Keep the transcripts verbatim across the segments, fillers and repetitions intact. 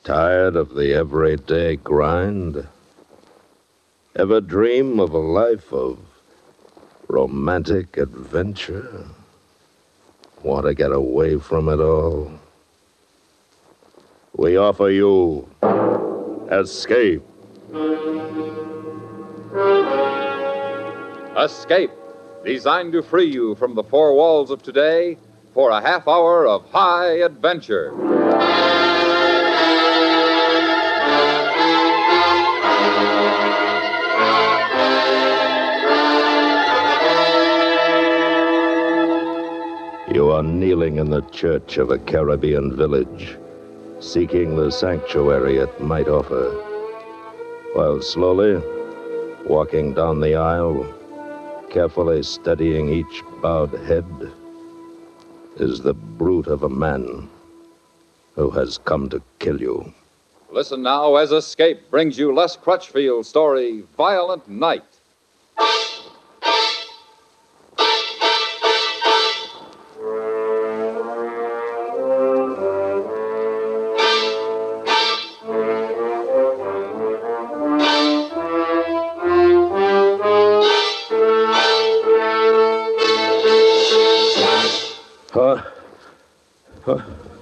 Tired of the everyday grind? Ever dream of a life of romantic adventure? Want to get away from it all? We offer you Escape. Escape, designed to free you from the four walls of today for a half hour of high adventure. You are kneeling in the church of a Caribbean village, seeking the sanctuary it might offer, while slowly, walking down the aisle, carefully studying each bowed head, is the brute of a man who has come to kill you. Listen now as Escape brings you Les Crutchfield's story, Violent Night. Huh? Huh?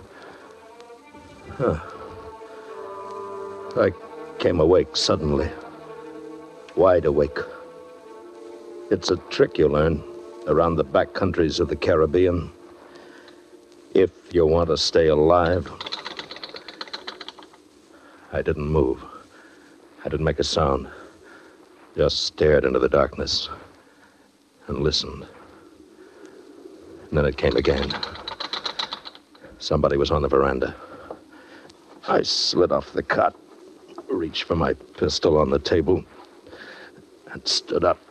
Huh. I came awake suddenly. Wide awake. It's a trick you learn around the back countries of the Caribbean. If you want to stay alive. I didn't move. I didn't make a sound. Just stared into the darkness and listened. And then it came again. Somebody was on the veranda. I slid off the cot, reached for my pistol on the table, and stood up.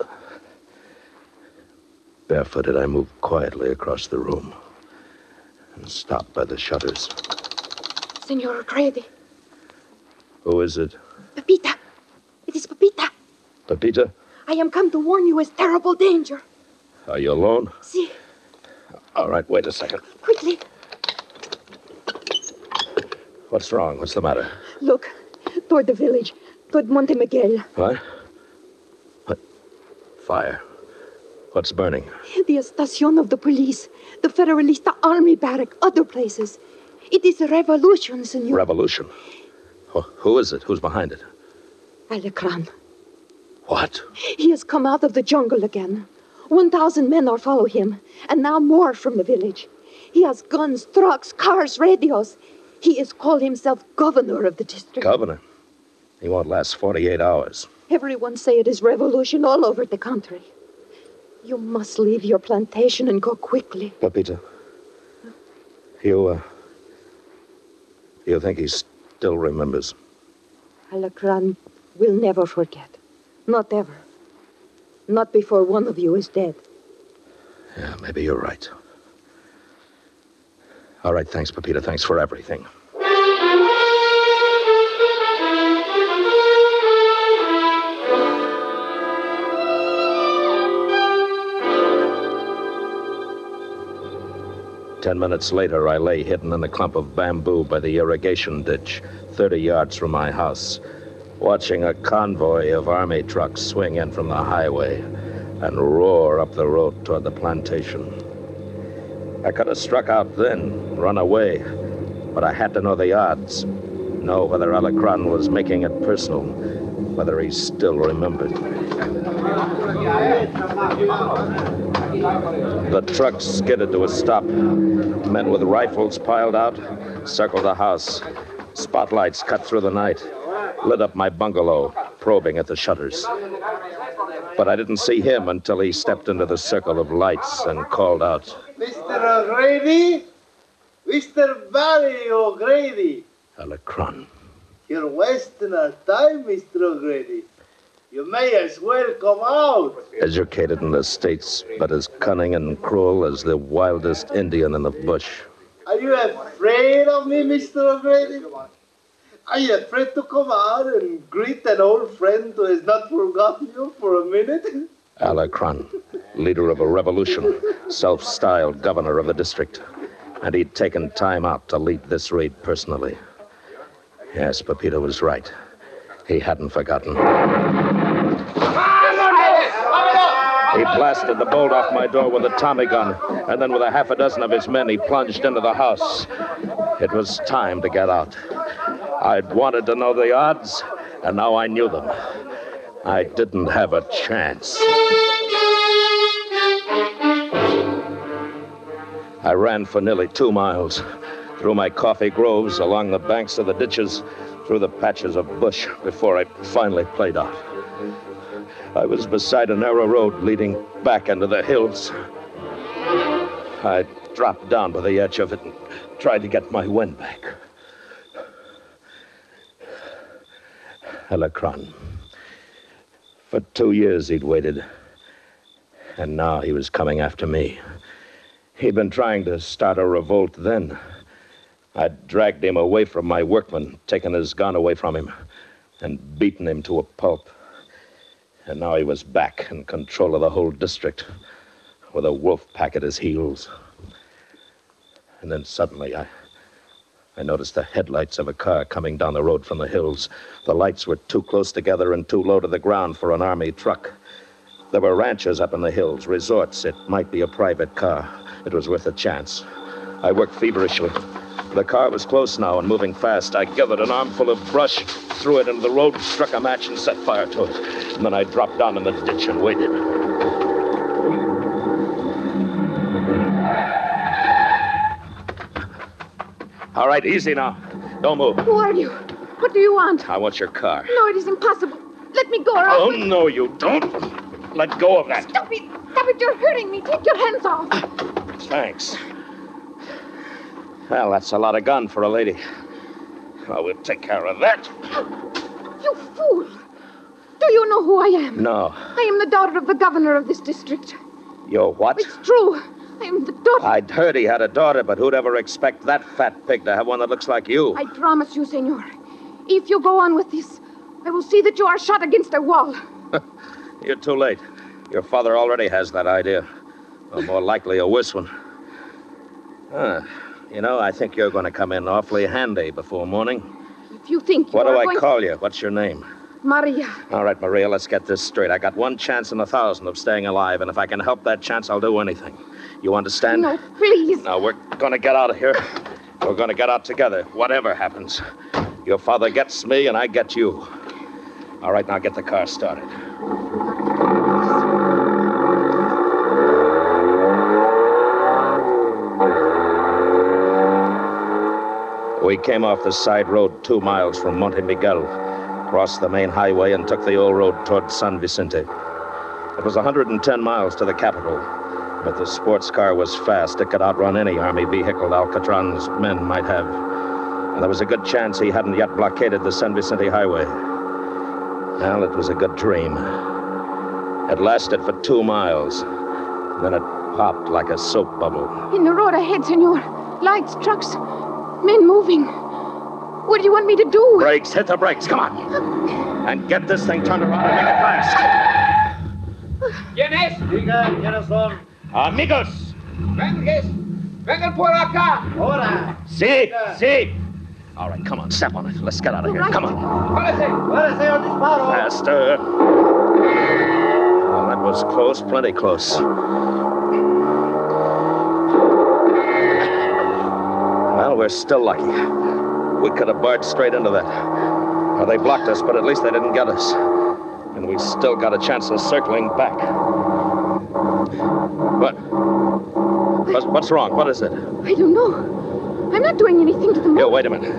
Barefooted, I moved quietly across the room and stopped by the shutters. Senor O'Grady. Who is it? Pepita. It is Pepita. Pepita? I am come to warn you of terrible danger. Are you alone? Si. All right, wait a second. Quickly. What's wrong? What's the matter? Look, toward the village, toward Monte Miguel. What? What? Fire. What's burning? The estacion of the police, the Federalista army barrack, other places. It is a revolution, senor. Revolution? Oh, who is it? Who's behind it? Alacran. What? He has come out of the jungle again. One thousand men are follow him, and now more from the village. He has guns, trucks, cars, radios. He is called himself governor of the district. Governor? He won't last forty-eight hours. Everyone say it is revolution all over the country. You must leave your plantation and go quickly. Pepita, you, uh, you think he still remembers? Alacran will never forget. Not ever. Not before one of you is dead. Yeah, maybe you're right. All right, thanks, Pepita. Thanks for everything. Ten minutes later, I lay hidden in a clump of bamboo by the irrigation ditch, thirty yards from my house, watching a convoy of army trucks swing in from the highway and roar up the road toward the plantation. I could have struck out then, run away, but I had to know the odds, know whether Alacran was making it personal, whether he still remembered. The truck skidded to a stop. Men with rifles piled out, circled the house. Spotlights cut through the night, lit up my bungalow, probing at the shutters. But I didn't see him until he stepped into the circle of lights and called out, Mister O'Grady? Mister Barry O'Grady. Alacran. You're wasting our time, Mister O'Grady. You may as well come out. Educated in the States, but as cunning and cruel as the wildest Indian in the bush. Are you afraid of me, Mister O'Grady? Are you afraid to come out and greet an old friend who has not forgotten you for a minute? Alacran, leader of a revolution, self-styled governor of the district. And he'd taken time out to lead this raid personally. Yes, Pepito was right. He hadn't forgotten. He blasted the bolt off my door with a Tommy gun, and then with a half a dozen of his men, he plunged into the house. It was time to get out. I'd wanted to know the odds, and now I knew them. I didn't have a chance. I ran for nearly two miles, through my coffee groves, along the banks of the ditches, through the patches of bush, before I finally played out. I was beside a narrow road leading back into the hills. I dropped down by the edge of it and tried to get my wind back. Helicron. For two years he'd waited, and now he was coming after me. He'd been trying to start a revolt then. I'd dragged him away from my workmen, taken his gun away from him, and beaten him to a pulp. And now he was back in control of the whole district, with a wolf pack at his heels. And then suddenly I, I noticed the headlights of a car coming down the road from the hills. The lights were too close together and too low to the ground for an army truck. There were ranches up in the hills, resorts. It might be a private car. It was worth a chance. I worked feverishly. The car was close now and moving fast. I gathered an armful of brush, threw it into the road, struck a match, and set fire to it. And then I dropped down in the ditch and waited. All right, easy now. Don't move. Who are you? What do you want? I want your car. No, it is impossible. Let me go, or Oh, I'll... no, you don't. Let go of that. Stop it! Stop it! You're hurting me. Take your hands off. Thanks. Well, that's a lot of gun for a lady. Well, we'll take care of that. You fool! Do you know who I am? No. I am the daughter of the governor of this district. You're what? It's true. I am the daughter... I'd heard he had a daughter, but who'd ever expect that fat pig to have one that looks like you? I promise you, senor, if you go on with this, I will see that you are shot against a wall. You're too late. Your father already has that idea. Or more likely, a worse one. Huh. You know, I think you're going to come in awfully handy before morning. If you think you What do are I going call you? What's your name? Maria. All right, Maria, let's get this straight. I got one chance in a thousand of staying alive, and if I can help that chance, I'll do anything. You understand? No, please. Now, we're going to get out of here. We're going to get out together, whatever happens. Your father gets me, and I get you. All right, now get the car started. We came off the side road two miles from Monte Miguel, crossed the main highway, and took the old road toward San Vicente. It was one hundred ten miles to the capital, but the sports car was fast. It could outrun any army vehicle Alcatran's men might have. And there was a good chance he hadn't yet blockaded the San Vicente highway. Well, it was a good dream. It lasted for two miles. Then it popped like a soap bubble. In the road ahead, senor. Lights, trucks, men moving. What do you want me to do? Brakes, hit the brakes, come on. And get this thing turned around and make it fast. ¿Quién es? Diga, ¿quiénes son? Amigos. Vengan, vengan por acá. Ahora. Sí, sí. All right, come on, step on it. Let's get out of here. Come on. Párese. Párese o disparo. Faster. Well, that was close, plenty close. Well, we're still lucky. We could have barged straight into that. Well, they blocked us, but at least they didn't get us. And we still got a chance of circling back. What? What's, what's wrong? What is it? I don't know. I'm not doing anything to the motor. Here, wait a minute.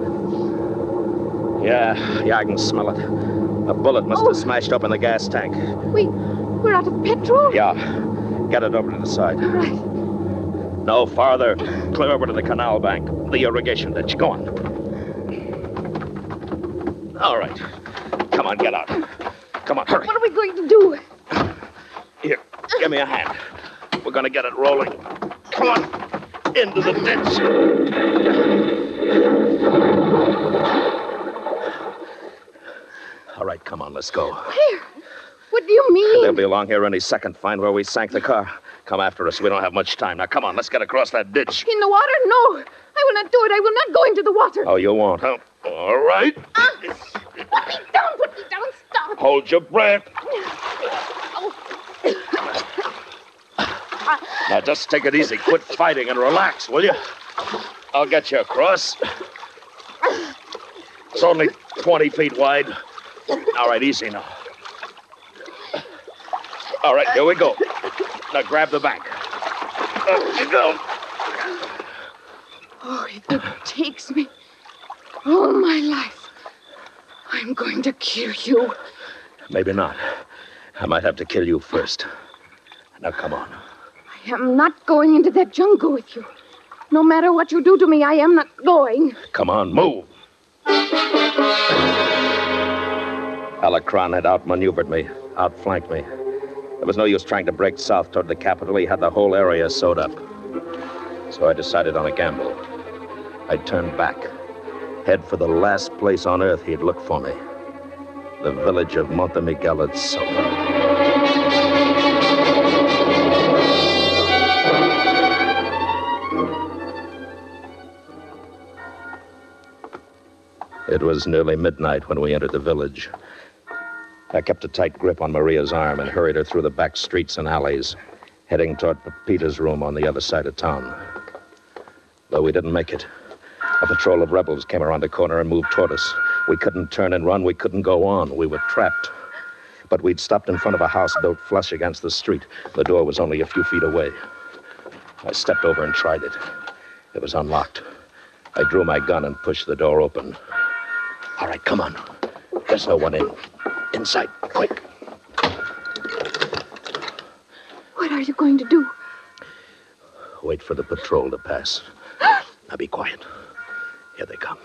Yeah, yeah, I can smell it. A bullet must Oh. have smashed open the gas tank. We, we're out of petrol? Yeah. Get it over to the side. All right. No, farther. Clear over to the canal bank. The irrigation ditch. Go on. All right. Come on, get out. Come on, hurry. What are we going to do? Here, give me a hand. We're going to get it rolling. Come on. Into the ditch. All right, come on, let's go. Where? What do you mean? They'll be along here any second. Find where we sank the car. come after us. We don't have much time. Now, come on, let's get across that ditch. In the water? No. I will not do it. I will not go into the water. Oh, you won't, huh? All right. Ah, put me down. Put me down. Stop. Hold your breath. Now, just take it easy. Quit fighting and relax, will you? I'll get you across. It's only twenty feet wide. All right, easy now. All right, here we go. Now, grab the bank. Up you go. Oh, if it takes me all my life, I'm going to kill you. Maybe not. I might have to kill you first. Now, come on. I am not going into that jungle with you. No matter what you do to me, I am not going. Come on, move. Alacron had outmaneuvered me, outflanked me. There was no use trying to break south toward the capital. He had the whole area sewed up. So I decided on a gamble. I'd turn back, head for the last place on earth he'd look for me. The village of Monte Miguel itself. It was nearly midnight when we entered the village. I kept a tight grip on Maria's arm and hurried her through the back streets and alleys, heading toward Pepita's room on the other side of town. Though we didn't make it, a patrol of rebels came around the corner and moved toward us. We couldn't turn and run. We couldn't go on. We were trapped. But we'd stopped in front of a house built flush against the street. The door was only a few feet away. I stepped over and tried it. It was unlocked. I drew my gun and pushed the door open. All right, come on. There's no one in. Inside, quick. What are you going to do? Wait for the patrol to pass. Now be quiet. Here they come.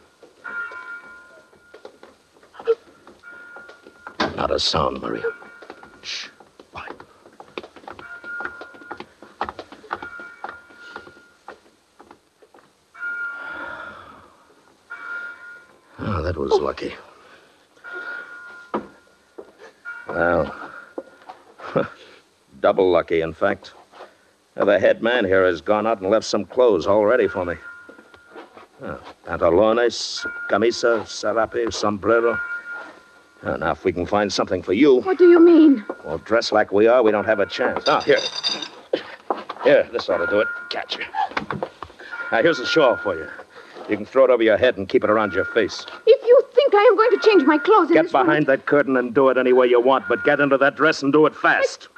Not a sound, Maria. Shh. Quiet. Oh, that was lucky. Well, double lucky, in fact. Now, the head man here has gone out and left some clothes all ready for me. Oh, pantalones, camisa, sarape, sombrero. Oh, now, if we can find something for you... What do you mean? Well, dressed like we are, we don't have a chance. Ah, here. Here, this ought to do it. Catch you. Now, here's a shawl for you. You can throw it over your head and keep it around your face. If you think I am going to change my clothes... Get behind that curtain and do it any way you want, but get into that dress and do it fast.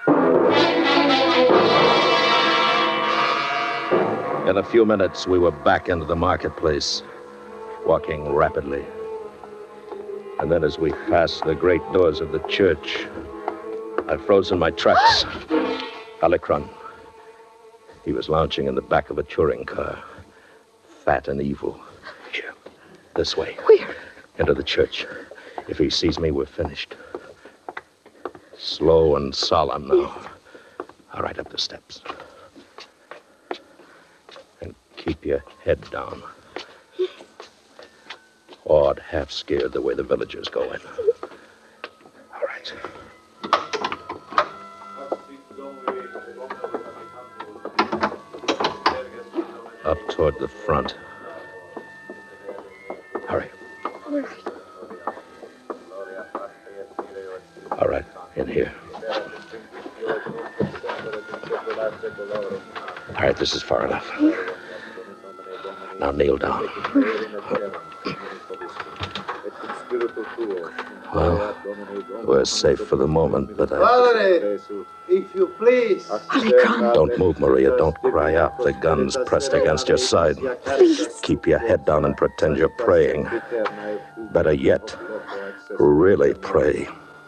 In a few minutes, we were back into the marketplace, walking rapidly. And then as we passed the great doors of the church, I froze in my tracks. Alacron. He was lounging in the back of a touring car, fat and evil. Here, this way. Where? Into the church. If he sees me, we're finished. Slow and solemn now. All right, up the steps. And keep your head down. Awed, half scared the way the villagers go in. All right. Up toward the front. Hurry. All right. All right, in here. All right, this is far enough. Now kneel down. Well, we're safe for the moment, but I... Padre, if you please. Alacron. Don't move, Maria. Don't cry out. The gun's pressed against your side. Please. Keep your head down and pretend you're praying. Better yet, really pray.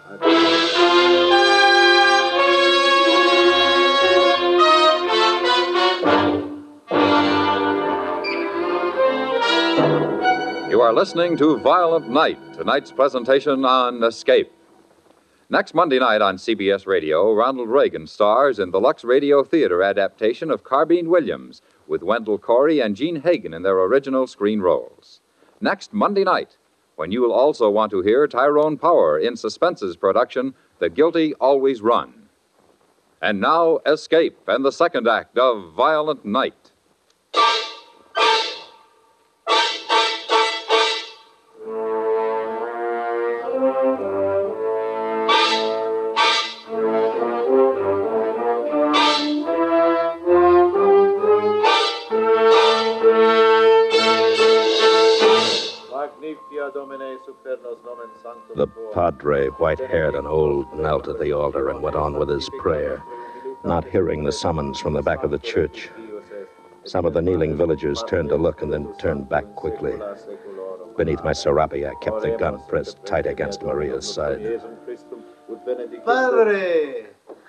You are listening to Violent Night, tonight's presentation on Escape. Next Monday night on C B S Radio, Ronald Reagan stars in the Lux Radio Theater adaptation of Carbine Williams with Wendell Corey and Gene Hagen in their original screen roles. Next Monday night, when you will also want to hear Tyrone Power in Suspense's production, The Guilty Always Run. And now, Escape and the second act of Violent Night. The padre, white-haired and old, knelt at the altar and went on with his prayer, not hearing the summons from the back of the church. Some of the kneeling villagers turned to look and then turned back quickly. Beneath my serape, I kept the gun pressed tight against Maria's side. Padre!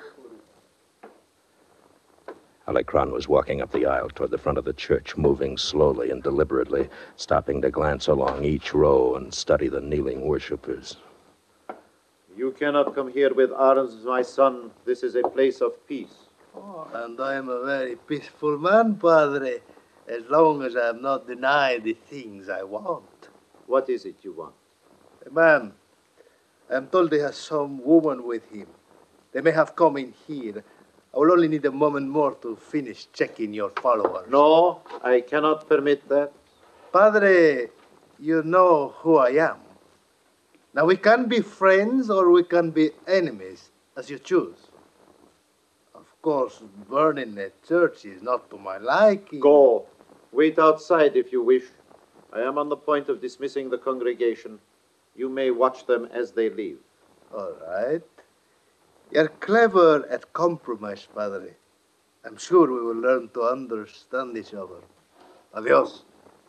Alecran was walking up the aisle toward the front of the church, moving slowly and deliberately, stopping to glance along each row and study the kneeling worshippers. You cannot come here with arms, my son. This is a place of peace. Oh, and I am a very peaceful man, Padre, as long as I am not denied the things I want. What is it you want? A man, I am told they have some woman with him. They may have come in here. I will only need a moment more to finish checking your followers. No, I cannot permit that. Padre, you know who I am. Now, we can be friends or we can be enemies, as you choose. Of course, burning a church is not to my liking. Go. Wait outside if you wish. I am on the point of dismissing the congregation. You may watch them as they leave. All right. You're clever at compromise, Padre. I'm sure we will learn to understand each other. Adios.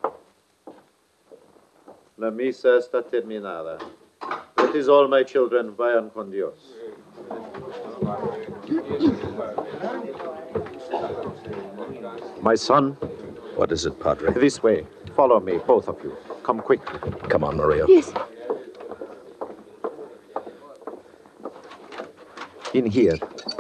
La misa está terminada. That is all, my children. Vayan con Dios. My son. What is it, Padre? This way. Follow me, both of you. Come quickly. Come on, Maria. Yes. In here.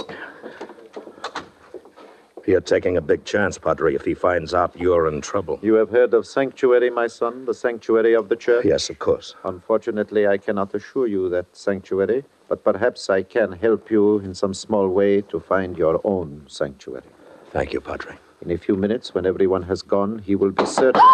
You're taking a big chance, Padre, if he finds out you're in trouble. You have heard of sanctuary, my son, the sanctuary of the church? Yes, of course. Unfortunately, I cannot assure you that sanctuary, but perhaps I can help you in some small way to find your own sanctuary. Thank you, Padre. In a few minutes, when everyone has gone, he will be certain.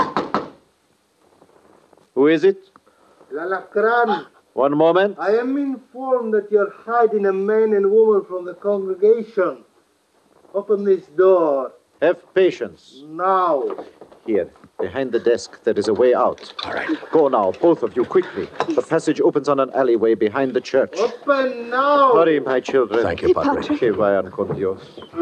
Who is it? Lalacran, One moment. I am informed that you're hiding a man and woman from the congregation. Open this door. Have patience. Now. Here, behind the desk, there is a way out. All right. Go now, both of you, quickly. The passage opens on an alleyway behind the church. Open now. Hurry, my children. Thank you, Padre. Padre. Que vayan con Dios.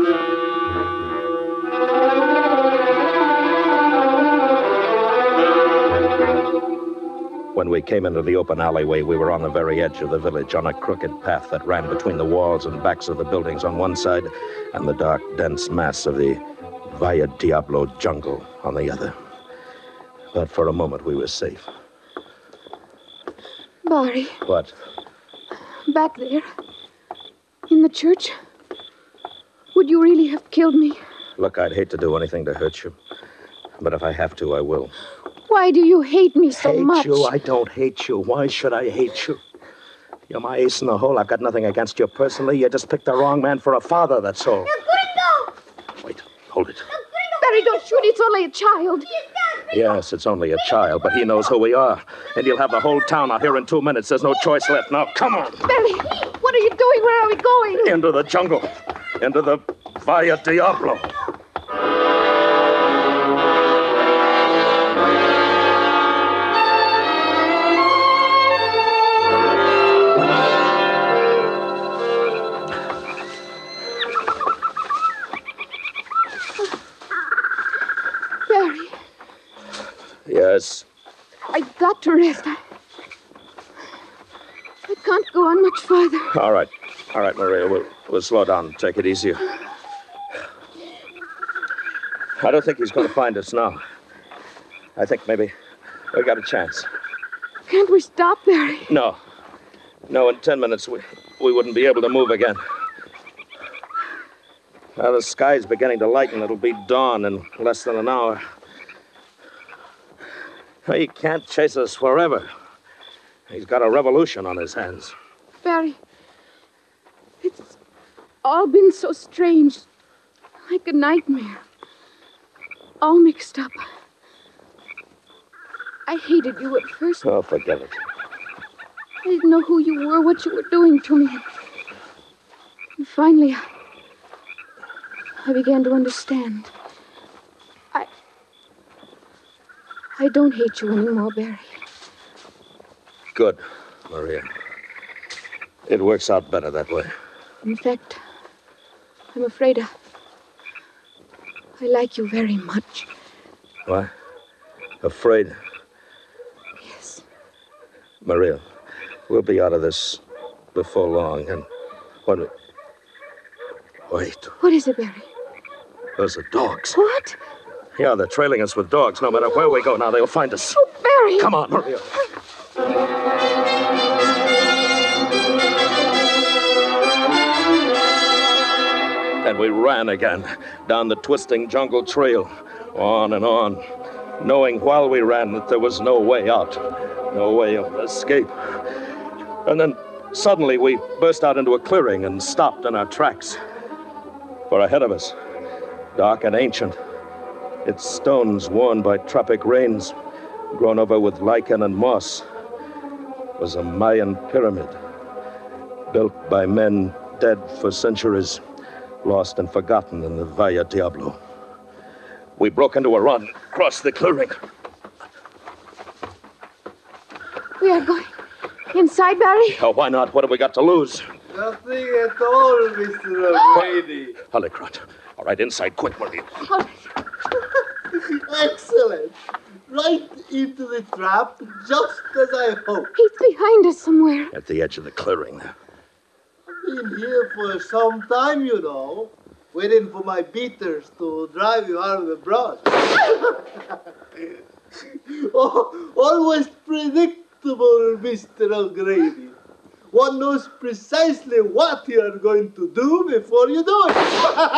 When we came into the open alleyway, we were on the very edge of the village, on a crooked path that ran between the walls and backs of the buildings on one side and the dark, dense mass of the Valle Diablo jungle on the other. But for a moment, we were safe. Barry, What? back there, in the church, would you really have killed me? Look, I'd hate to do anything to hurt you, but if I have to, I will. Why do you hate me so hate much? you? I don't hate you. Why should I hate you? You're my ace in the hole. I've got nothing against you personally. You just picked the wrong man for a father, that's all. Wait, hold it. Barry, don't shoot. It's only a child. Yes, it's only a child, but he knows who we are. And you'll have the whole town out here in two minutes. There's no choice left. Now, come on. Barry, what are you doing? Where are we going? Into the jungle. Into the Valle Diablo. Barry, Yes. I've got to rest. I, I can't go on much farther. All right. All right, Maria. We'll, we'll slow down. Take it easier. I don't think he's going to find us now. I think maybe we got a chance. Can't we stop, Barry? No. No, in ten minutes we, we wouldn't be able to move again. Now, the sky's beginning to lighten. It'll be dawn in less than an hour. He can't chase us forever. He's got a revolution on his hands. Barry, it's all been so strange. Like a nightmare. All mixed up. I hated you at first. Oh, forget it. I didn't know who you were, what you were doing to me. And finally, I, I began to understand. I... I don't hate you anymore, Barry. Good, Maria. It works out better that way. In fact, I'm afraid I... I like you very much. What? Afraid? Yes. Maria, we'll be out of this before long, and when we... Wait, What is it, Barry? those are dogs. What? Yeah, they're trailing us with dogs. No matter where we go now, they'll find us. Oh, Barry! Come on, Maria. And we ran again, down the twisting jungle trail, on and on, knowing while we ran that there was no way out, no way of escape. And then suddenly we burst out into a clearing and stopped in our tracks. For ahead of us, dark and ancient, its stones worn by tropic rains, grown over with lichen and moss, was a Mayan pyramid, built by men dead for centuries, lost and forgotten in the Valle Diablo. We broke into a run, crossed the clearing. We are going inside, Barry? Oh, why not? What have we got to lose? Nothing at all, Mister O'Grady. Hollycrot. All right, inside, quick, Maria. All right. Excellent. Right into the trap, just as I hoped. He's behind us somewhere. At the edge of the clearing there. I've been here for some time, you know, waiting for my beaters to drive you out of the brush. Oh, always predictable, Mister O'Grady. One knows precisely what you are going to do before you do it.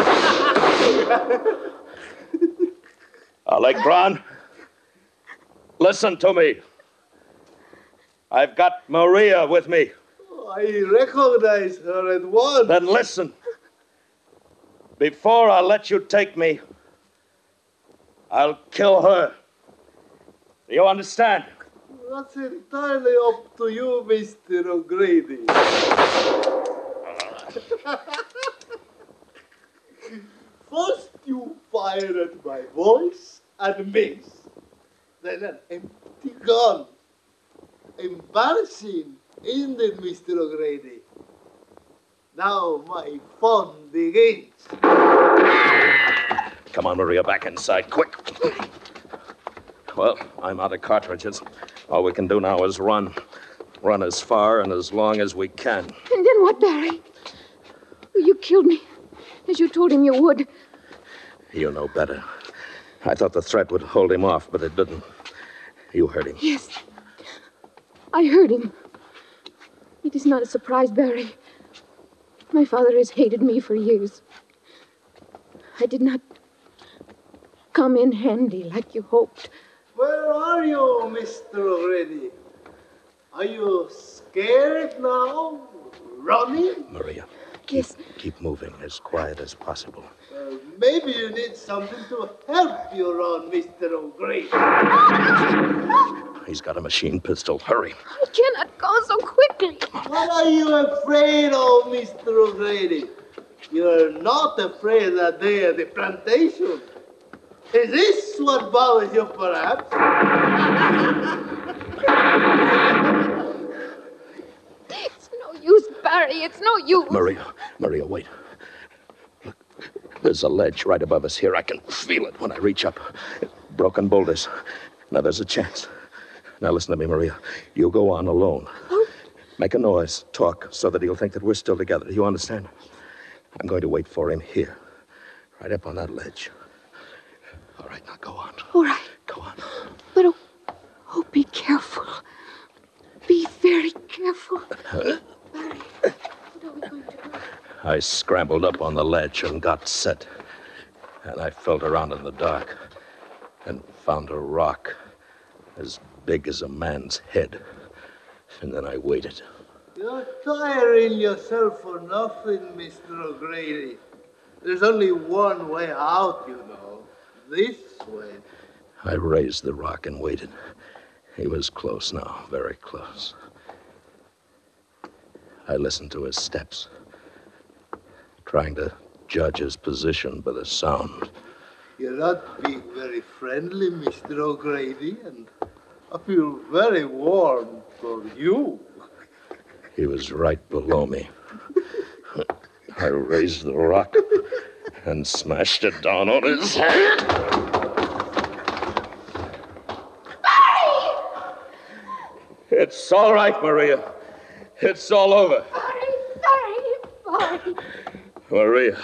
Alekron, listen to me. I've got Maria with me. I recognize her at once. Then listen. Before I let you take me, I'll kill her. Do you understand? That's entirely up to you, Mister O'Grady. First you fire at my voice and miss. Then an empty gun. Embarrassing, isn't it, Mister O'Grady? Now my fun begins. Come on, Maria, back inside, quick. Well, I'm out of cartridges. All we can do now is run. Run as far and as long as we can. And then what, Barry? You killed me, as you told him you would. You know better. I thought the threat would hold him off, but it didn't. You heard him. Yes. I heard him. It is not a surprise, Barry. My father has hated me for years. I did not come in handy like you hoped. Where are you, Mister O'Grady? Are you scared now? Running? Maria, Yes. keep moving as quiet as possible. Uh, maybe you need something to help you run, Mister O'Grady. He's got a machine pistol. Hurry. I cannot go so quickly. What are you afraid of, Mister O'Grady? You're not afraid that day at the plantation. Is this what bothers you, perhaps? It's no use, Barry. It's no use. Maria, Maria, wait. Look, there's a ledge right above us here. I can feel it when I reach up. Broken boulders. Now there's a chance. Now listen to me, Maria. You go on alone. Oh. Make a noise, talk, so that he'll think that we're still together. Do you understand? I'm going to wait for him here, right up on that ledge. All right, now go on. All right. Go on. But, oh, oh be careful. Be very careful. Barry, what are we going to do? I scrambled up on the ledge and got set. And I felt around in the dark and found a rock as big as a man's head. And then I waited. You're tiring yourself for nothing, Mister O'Grady. There's only one way out, you know. This way. I raised the rock and waited. He was close now, very close. I listened to his steps, trying to judge his position by the sound. You're not being very friendly, Mister O'Grady, and I feel very warm for you. He was right below me. I raised the rock and smashed it down on his head. Barry! It's all right, Maria. It's all over. Barry, Barry, Barry. Maria.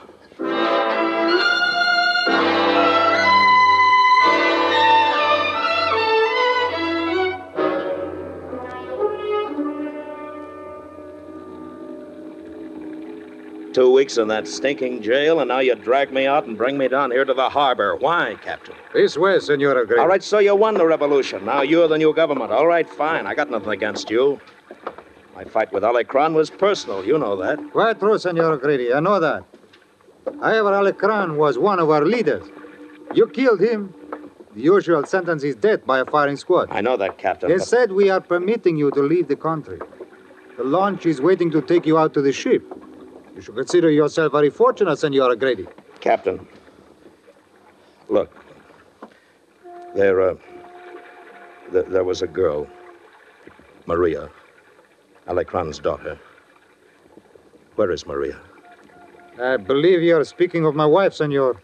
Two weeks in that stinking jail, and now you drag me out and bring me down here to the harbor. Why, Captain? This way, Senor O'Grady. All right, so you won the revolution. Now you're the new government. All right, fine. I got nothing against you. My fight with Alecran was personal. You know that. Quite true, Senor O'Grady. I know that. However, Alecran was one of our leaders. You killed him. The usual sentence is death by a firing squad. I know that, Captain. They but... said we are permitting you to leave the country. The launch is waiting to take you out to the ship. You should consider yourself very fortunate, Senor O'Grady. Captain, look, there, uh, th- there was a girl, Maria, Alecran's daughter. Where is Maria? I believe you are speaking of my wife, Senor.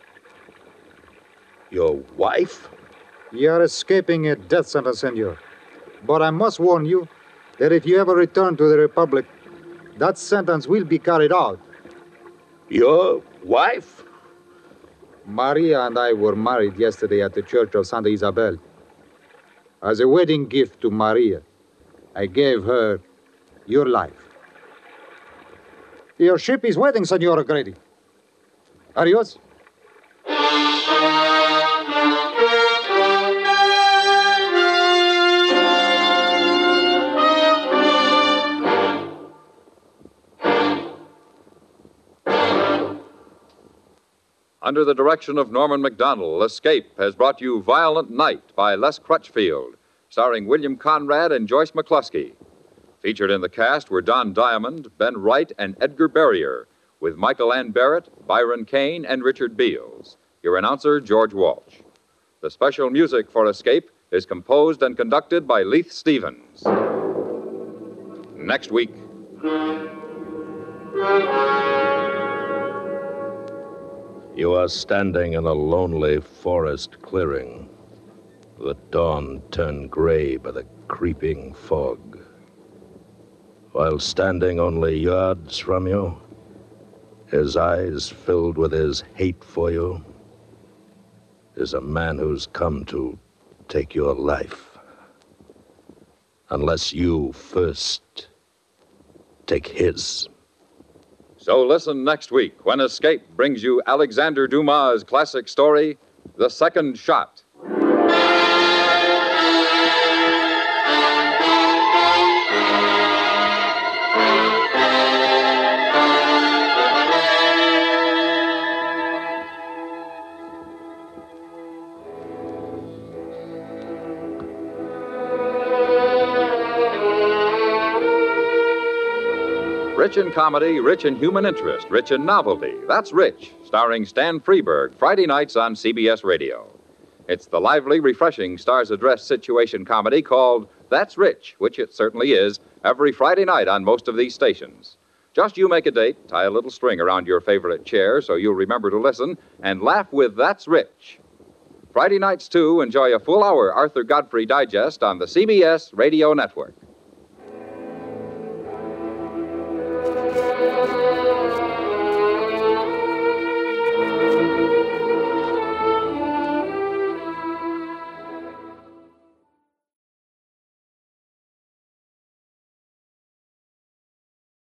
Your wife? You are escaping a death sentence, Senor. But I must warn you that if you ever return to the Republic, that sentence will be carried out. Your wife? Maria and I were married yesterday at the Church of Santa Isabel. As a wedding gift to Maria, I gave her your life. Your ship is waiting, Senor O'Grady. Adios. Under the direction of Norman Macdonnell, Escape has brought you Violent Night by Les Crutchfield, starring William Conrad and Joyce McCluskey. Featured in the cast were Don Diamond, Ben Wright, and Edgar Barrier, with Michael Ann Barrett, Byron Kane, and Richard Beals. Your announcer, George Walsh. The special music for Escape is composed and conducted by Leith Stevens. Next week. You are standing in a lonely forest clearing. The dawn turned gray by the creeping fog. While standing only yards from you, his eyes filled with his hate for you, is a man who's come to take your life. Unless you first take his. So listen next week when Escape brings you Alexander Dumas' classic story, The Second Shot. Rich in comedy, rich in human interest, rich in novelty. That's Rich, starring Stan Freberg, Friday nights on C B S Radio. It's the lively, refreshing Stars Address situation comedy called That's Rich, which it certainly is, every Friday night on most of these stations. Just you make a date, tie a little string around your favorite chair so you'll remember to listen, and laugh with That's Rich. Friday nights, too, enjoy a full hour Arthur Godfrey Digest on the C B S Radio Network.